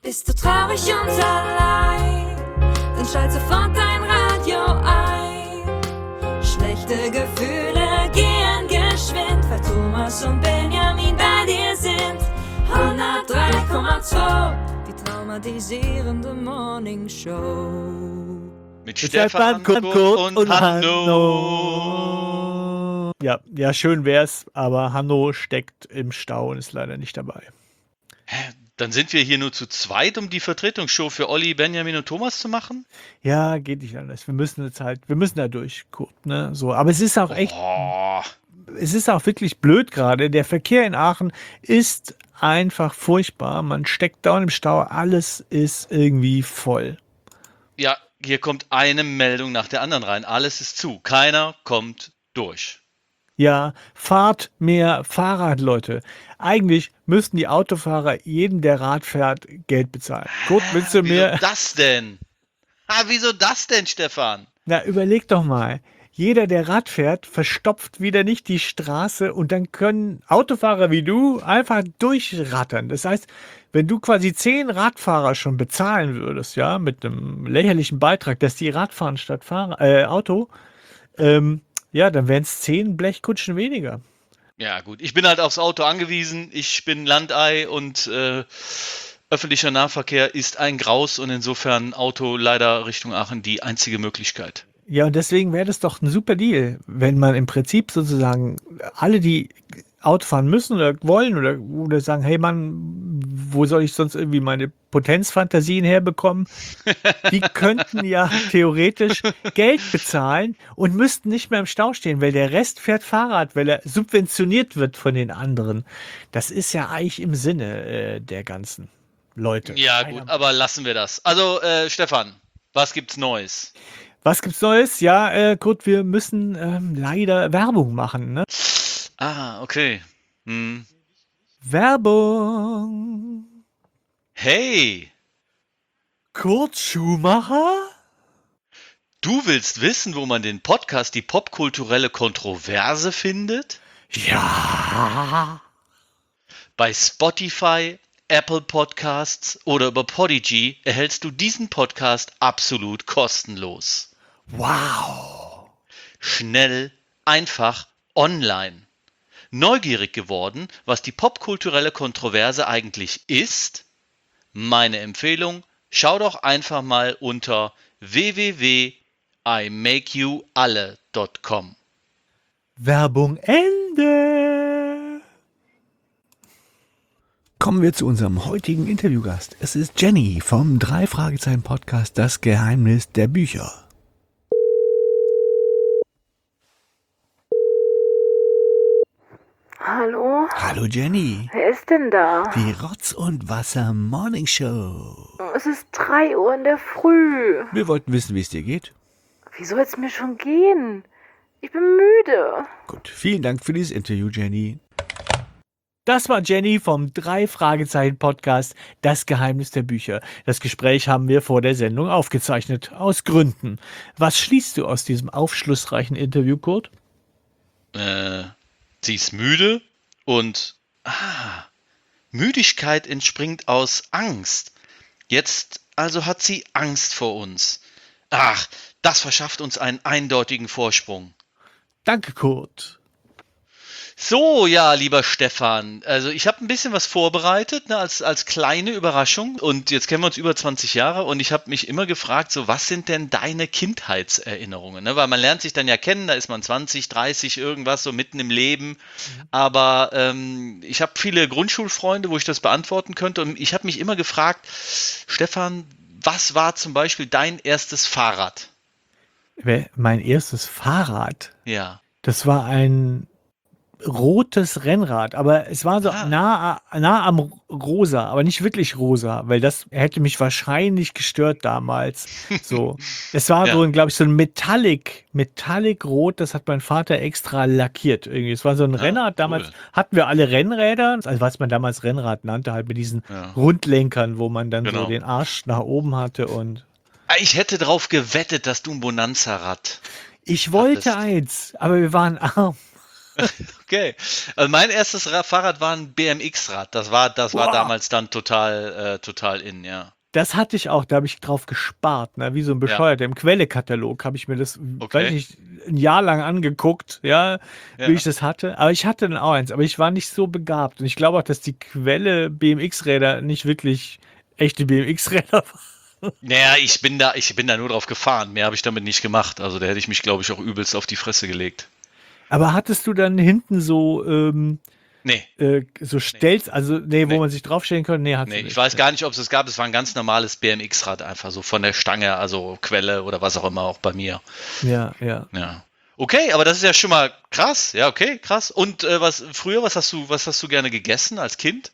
Bist du traurig und allein? Dann schalt sofort dein Radio ein. Schlechte Gefühle gehen geschwind, weil Thomas und Benjamin bei dir sind. 103,2, die traumatisierende Morning Show. Mit Stefan, Kurt und Hanno. Ja, schön wär's, aber Hanno steckt im Stau und ist leider nicht dabei. Dann sind wir hier nur zu zweit, um die Vertretungsshow für Olli, Benjamin und Thomas zu machen? Ja, geht nicht anders. Wir müssen da durch, Kurt, ne? So, aber es ist auch echt, es ist auch wirklich blöd gerade. Der Verkehr in Aachen ist einfach furchtbar. Man steckt dauernd im Stau, alles ist irgendwie voll. Ja, hier kommt eine Meldung nach der anderen rein. Alles ist zu. Keiner kommt durch. Ja, fahrt mehr Fahrrad, Leute. Eigentlich müssten die Autofahrer jedem, der Rad fährt, Geld bezahlen. Kurt, willst du mir... Wieso das denn? Wieso das denn, Stefan? Na, überleg doch mal. Jeder, der Rad fährt, verstopft wieder nicht die Straße und dann können Autofahrer wie du einfach durchrattern. Das heißt, wenn du quasi 10 Radfahrer schon bezahlen würdest, ja, mit einem lächerlichen Beitrag, dass die Rad fahren statt Auto, ja, dann wären es 10 Blechkutschen weniger. Ja, gut. Ich bin halt aufs Auto angewiesen. Ich bin Landei und öffentlicher Nahverkehr ist ein Graus und insofern Auto leider Richtung Aachen die einzige Möglichkeit. Ja, und deswegen wäre das doch ein super Deal, wenn man im Prinzip sozusagen alle, die Auto fahren müssen oder wollen oder sagen, hey Mann, wo soll ich sonst irgendwie meine Potenzfantasien herbekommen? Die könnten ja theoretisch Geld bezahlen und müssten nicht mehr im Stau stehen, weil der Rest fährt Fahrrad, weil er subventioniert wird von den anderen. Das ist ja eigentlich im Sinne der ganzen Leute. Ja, gut, aber lassen wir das. Also, Stefan, was gibt's Neues? Was gibt's Neues? Ja, Kurt, wir müssen leider Werbung machen, ne? Okay. Werbung. Hey, Kurt Schumacher? du willst wissen, wo man den Podcast Die popkulturelle Kontroverse findet? Ja. Bei Spotify, Apple Podcasts oder über Podigy erhältst du diesen Podcast absolut kostenlos. Wow. Schnell, einfach, online. Neugierig geworden, was die popkulturelle Kontroverse eigentlich ist? Meine Empfehlung, schau doch einfach mal unter www.imakeyoualle.com. Werbung Ende. Kommen wir zu unserem heutigen Interviewgast. Es ist Jenny vom 3-Fragezeichen-Podcast Das Geheimnis der Bücher. Hallo? Hallo Jenny. Wer ist denn da? Die Rotz und Wasser Morning Show. Es ist 3 Uhr in der Früh. Wir wollten wissen, wie es dir geht. Wie soll es mir schon gehen? Ich bin müde. Gut, vielen Dank für dieses Interview, Jenny. Das war Jenny vom 3-Fragezeichen-Podcast Das Geheimnis der Bücher. Das Gespräch haben wir vor der Sendung aufgezeichnet, aus Gründen. Was schließt du aus diesem aufschlussreichen Interview, Kurt? Sie ist müde und Müdigkeit entspringt aus Angst. Jetzt also hat sie Angst vor uns. Ach, das verschafft uns einen eindeutigen Vorsprung. Danke, Kurt. So, ja, lieber Stefan, also ich habe ein bisschen was vorbereitet, ne, als kleine Überraschung und jetzt kennen wir uns über 20 Jahre und ich habe mich immer gefragt, so was sind denn deine Kindheitserinnerungen, ne? Weil man lernt sich dann ja kennen, da ist man 20, 30, irgendwas so mitten im Leben, aber ich habe viele Grundschulfreunde, wo ich das beantworten könnte und ich habe mich immer gefragt, Stefan, was war zum Beispiel dein erstes Fahrrad? Mein erstes Fahrrad? Ja. Das war ein rotes Rennrad, aber es war so nah am rosa, aber nicht wirklich rosa, weil das hätte mich wahrscheinlich gestört damals. So, es war so, glaube ich, so ein Metallic Rot, das hat mein Vater extra lackiert irgendwie. Es war so ein Rennrad, damals hatten wir alle Rennräder, also was man damals Rennrad nannte, halt mit diesen Rundlenkern, wo man dann so den Arsch nach oben hatte und ich hätte drauf gewettet, dass du ein Bonanza-Rad ich wollte eins, aber wir waren arm. Okay. Also mein erstes Fahrrad war ein BMX-Rad. Das war Boah. damals dann total in, ja. Das hatte ich auch, da habe ich drauf gespart, ne? Wie so ein Ja, Bescheuerter. Im Quelle-Katalog habe ich mir das, weiß okay. nicht, ein Jahr lang angeguckt, ja, wie Ja. ich das hatte. Aber ich hatte dann auch eins, aber ich war nicht so begabt. Und ich glaube auch, dass die Quelle BMX-Räder nicht wirklich echte BMX-Räder waren. Naja, ich bin da nur drauf gefahren. Mehr habe ich damit nicht gemacht. Also da hätte ich mich, glaube ich, auch übelst auf die Fresse gelegt. Aber hattest du dann hinten so, Nee, so Stelz, also, nee, wo nee, man sich draufstellen konnte? Nee, hattest nee. du Ich nicht. weiß gar nicht, ob es gab. Es war ein ganz normales BMX-Rad einfach so von der Stange, also Quelle oder was auch immer, auch bei mir. Ja, ja. Ja. Okay, aber das ist ja schon mal krass. Ja, okay, krass. Und was hast du gerne gegessen als Kind?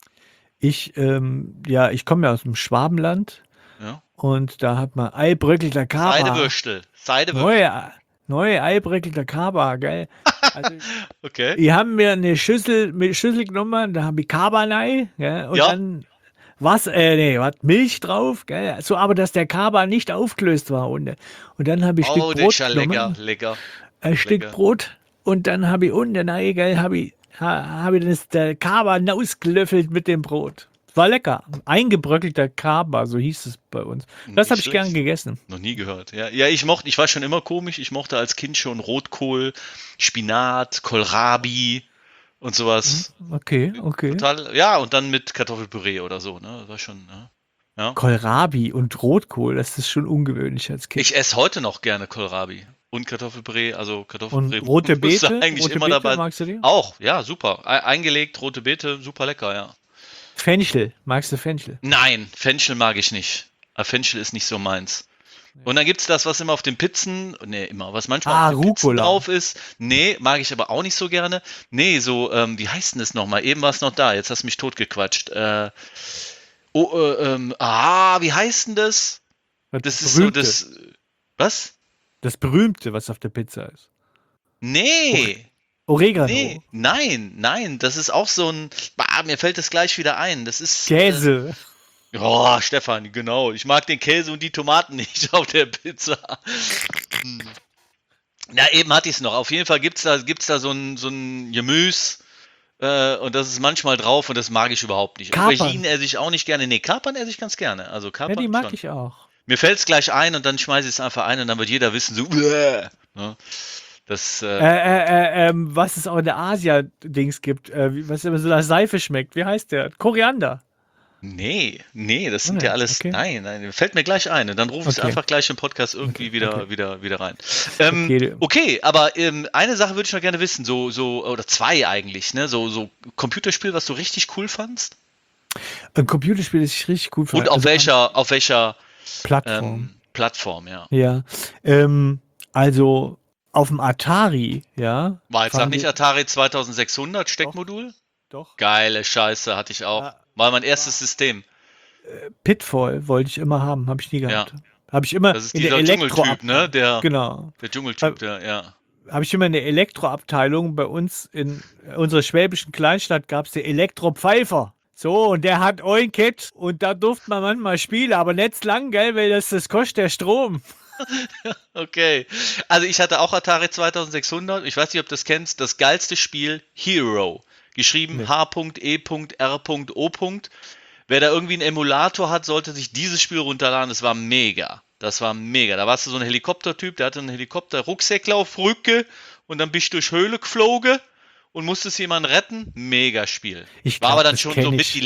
Ja, ich komme ja aus dem Schwabenland Ja. und da hat man Eibröckelter Kaba. Seidewürstel. Seidewürstel. Neue Eibröckelter Kaba, gell? Also, Okay. die haben mir eine Schüssel genommen, da habe ich Kaba rein, gell? Und Ja. dann Milch drauf, gell? So, aber dass der Kaba nicht aufgelöst war. Und dann habe ich ein Oh, Stück der ist Brot ja lecker, genommen, lecker, ein Stück lecker. Brot und dann habe ich unten rein, gell, habe ich der Kaba ausgelöffelt mit dem Brot. War lecker. Eingebröckelter Kaba, so hieß es bei uns. Das Nicht habe ich gern schlecht. gegessen. Noch nie gehört. Ja, ja, ich war schon immer komisch. Ich mochte als Kind schon Rotkohl, Spinat, Kohlrabi und sowas. Okay, okay. Total, ja, und dann mit Kartoffelpüree oder so, ne? Das war schon, ne? Ja. Kohlrabi und Rotkohl, das ist schon ungewöhnlich als Kind. Ich esse heute noch gerne Kohlrabi und Kartoffelpüree. Also Und Kartoffelpüree rote muss da Beete? eigentlich Rote immer Beete, dabei. magst du die? Auch, ja, super. Eingelegt, rote Beete, super lecker, ja. Fenchel, magst du Fenchel? Nein, Fenchel mag ich nicht. Fenchel ist nicht so meins. Und dann gibt's das, was immer auf den Pizzen, nee, immer, was manchmal auf den Pizzen Rucola. drauf ist. Nee, mag ich aber auch nicht so gerne. Nee, so, wie heißt denn das nochmal? Eben war es noch da, jetzt hast du mich totgequatscht. Wie heißt denn das? Das ist so Berühmte. das, was? Das Berühmte, was auf der Pizza ist. Nee, Oregano. nein, das ist auch so ein, mir fällt das gleich wieder ein. Das ist, Käse. oh, Stefan, genau. Ich mag den Käse und die Tomaten nicht auf der Pizza. Hm. Na, eben hatte ich es noch. Auf jeden Fall gibt's da so ein Gemüse und das ist manchmal drauf und das mag ich überhaupt nicht. Kapern. Auberginen esse ich auch nicht gerne. Nee, Kapern esse ich ganz gerne. Also Ja, Kapern die mag schon. ich auch. Mir fällt es gleich ein und dann schmeiße ich es einfach ein und dann wird jeder wissen, so, ne? Das, Was es auch in der Asia-Dings gibt, was immer so nach Seife schmeckt. Wie heißt der? Koriander. nee, das Oh, sind nee, ja alles, okay. nein, fällt mir gleich ein und dann rufe ich es Okay. einfach gleich im Podcast irgendwie Okay. wieder rein. Okay. Okay, aber eine Sache würde ich noch gerne wissen, oder zwei eigentlich, ne? So Computerspiel, was du richtig cool fandst? Ein Computerspiel, das ich richtig gut fand. Und auf Also welcher Plattform. Plattform, ja. Ja. Also auf dem Atari, ja. War jetzt sag fand nicht ich- Atari 2600 Steckmodul? Doch. Geile Scheiße, hatte ich auch. Ja. War mein erstes System. Pitfall wollte ich immer haben, habe ich nie gehabt. Habe ich immer Das ist in der dieser Dschungeltyp, ne? Genau. Der Dschungeltyp, ja. Habe ich immer in der Elektroabteilung bei uns in unserer schwäbischen Kleinstadt gab es den Elektropfeifer. So, und der hat ein Kit und da durfte man manchmal spielen, aber nicht lang, gell, weil das kostet der Strom. Okay. Also ich hatte auch Atari 2600. Ich weiß nicht, ob du das kennst. Das geilste Spiel, Hero. Geschrieben Nee. H.E.R.O. Wer da irgendwie einen Emulator hat, sollte sich dieses Spiel runterladen. Das war mega. Das war mega. Da warst du so ein Helikoptertyp, der hatte einen Helikopter-Rucksäckler auf Rücke und dann bist du durch Höhle geflogen und musstest jemanden retten. Mega Spiel. Ich War glaub, aber dann das schon kenn so ich. mit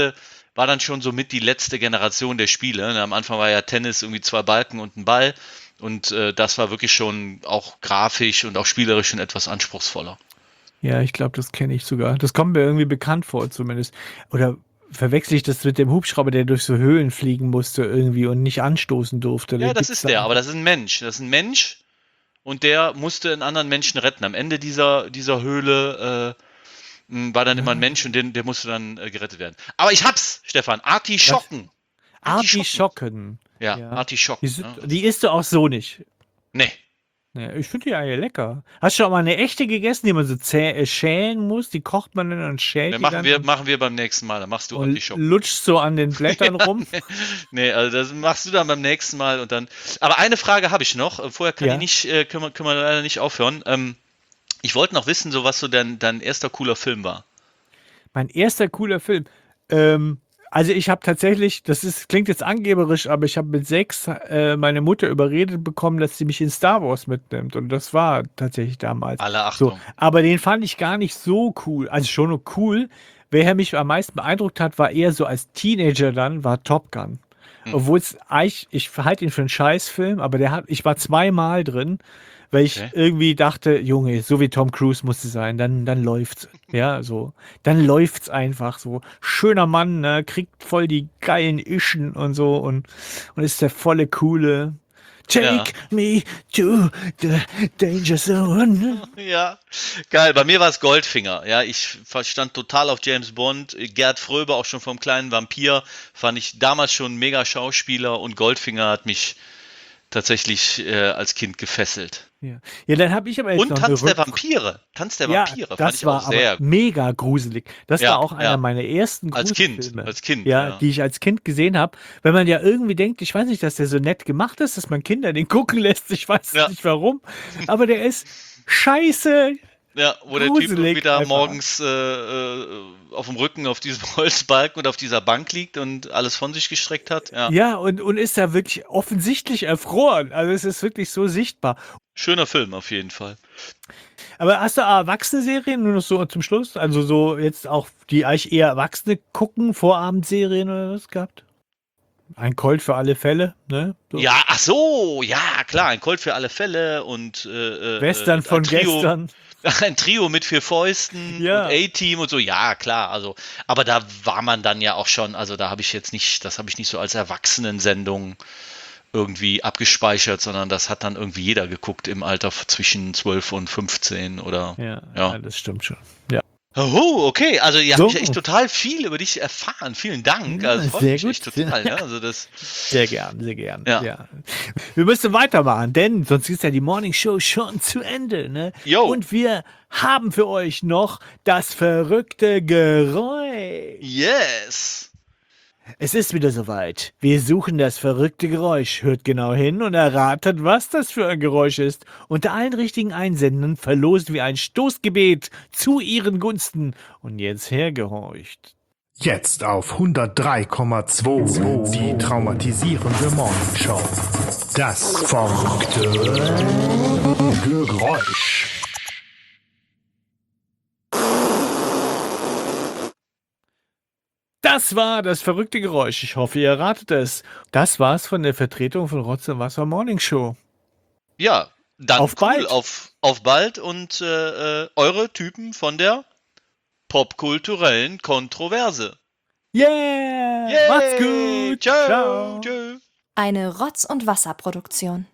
die letzte Generation der Spiele. Ne? Am Anfang war ja Tennis irgendwie 2 Balken und ein Ball. Und das war wirklich schon auch grafisch und auch spielerisch schon etwas anspruchsvoller. Ja, ich glaube, das kenne ich sogar. Das kommt mir irgendwie bekannt vor, zumindest. Oder verwechsel ich das mit dem Hubschrauber, der durch so Höhlen fliegen musste irgendwie und nicht anstoßen durfte? Ja, Den das gibt's ist da der, auch. aber das ist ein Mensch. Das ist ein Mensch und der musste einen anderen Menschen retten. Am Ende dieser Höhle war dann immer ein Mensch und der musste dann gerettet werden. Aber ich hab's, Stefan. Artischocken. Artischocken. Ja, Ja. Artischocken. Die isst du auch so nicht. Nee. Ja, ich finde die eigentlich lecker. Hast du schon mal eine echte gegessen, die man so schälen muss? Die kocht man dann und schält Nee, die machen dann wir, machen wir beim nächsten Mal. Dann machst du und Artischocken. lutscht so an den Blättern rum. Nee, also das machst du dann beim nächsten Mal und dann. Aber eine Frage habe ich noch. Vorher kann Ja. ich nicht, können wir leider nicht aufhören. Ich wollte noch wissen, so was so dein erster cooler Film war. Mein erster cooler Film. Also ich habe tatsächlich, klingt jetzt angeberisch, aber ich habe mit 6 meine Mutter überredet bekommen, dass sie mich in Star Wars mitnimmt. Und das war tatsächlich damals. Alle So, Achtung. aber den fand ich gar nicht so cool. Also schon nur cool. Wer mich am meisten beeindruckt hat, war eher so als Teenager dann, war Top Gun. Obwohl es eigentlich, ich halte ihn für einen Scheißfilm, aber ich war 2-mal drin, weil ich Okay. irgendwie dachte, Junge, so wie Tom Cruise muss es sein, dann läuft's. Ja, so. Dann läuft's einfach so. Schöner Mann, ne, kriegt voll die geilen Ischen und so und ist der volle Coole. Take me to the danger zone. Ja, geil. Bei mir war es Goldfinger. Ja, ich stand total auf James Bond. Gerd Fröbe, auch schon vom kleinen Vampir, fand ich damals schon mega Schauspieler und Goldfinger hat mich tatsächlich als Kind gefesselt. Ja, dann habe ich aber jetzt Und noch Tanz eine der Vampire. Tanz der Ja, Vampire fand das ich war auch sehr aber mega gruselig. Das Ja, war auch einer ja. meiner ersten Als Kind, Gruselfilme. als Kind, Ja, ja. die ich als Kind gesehen habe. Wenn man ja irgendwie denkt, ich weiß nicht, dass der so nett gemacht ist, dass man Kinder den gucken lässt, ich weiß Ja. nicht warum, aber der ist scheiße. Ja, wo der Typ gruselig irgendwie da einfach. morgens auf dem Rücken auf diesem Holzbalken und auf dieser Bank liegt und alles von sich gestreckt hat. Ja. Ja, und ist da wirklich offensichtlich erfroren. Also es ist wirklich so sichtbar. Schöner Film auf jeden Fall. Aber hast du Erwachsene-Serien nur noch so zum Schluss? Also so jetzt auch, die eigentlich eher Erwachsene gucken, Vorabendserien oder was gehabt? Ein Colt für alle Fälle, ne? So. Ja, ach so, ja, klar, ein Colt für alle Fälle und Western von ein Trio, gestern. ein Trio mit 4 Fäusten Ja. und A-Team und so, ja, klar, also, aber da war man dann ja auch schon, also da habe ich jetzt nicht, das habe ich nicht so als Erwachsenensendung irgendwie abgespeichert, sondern das hat dann irgendwie jeder geguckt im Alter zwischen 12 und 15 oder, Ja, das stimmt schon. Ja. Oh, okay, also ihr So. habt echt total viel über dich erfahren, vielen Dank, Ja, also freut sehr mich gut. echt total, ja, also das, Sehr gern, sehr gern. Ja. Wir müssen weitermachen, denn sonst ist ja die Morning Show schon zu Ende, ne? Jo. Und wir haben für euch noch das verrückte Geräusch. yes! Es ist wieder soweit. Wir suchen das verrückte Geräusch. Hört genau hin und erratet, was das für ein Geräusch ist. Unter allen richtigen Einsendungen verlosen wir ein Stoßgebet zu ihren Gunsten. Und jetzt hergehorcht. Jetzt auf 103,2 die traumatisierende Morning Show. Das verrückte Geräusch. Das war das verrückte Geräusch. Ich hoffe, ihr erratet es. Das war's von der Vertretung von Rotz und Wasser Morning Show. Ja, dann Auf bald. auf bald und eure Typen von der popkulturellen Kontroverse. Yeah! Yay! Macht's gut! Ciao! Ciao! Tschö. Eine Rotz- und Wasserproduktion.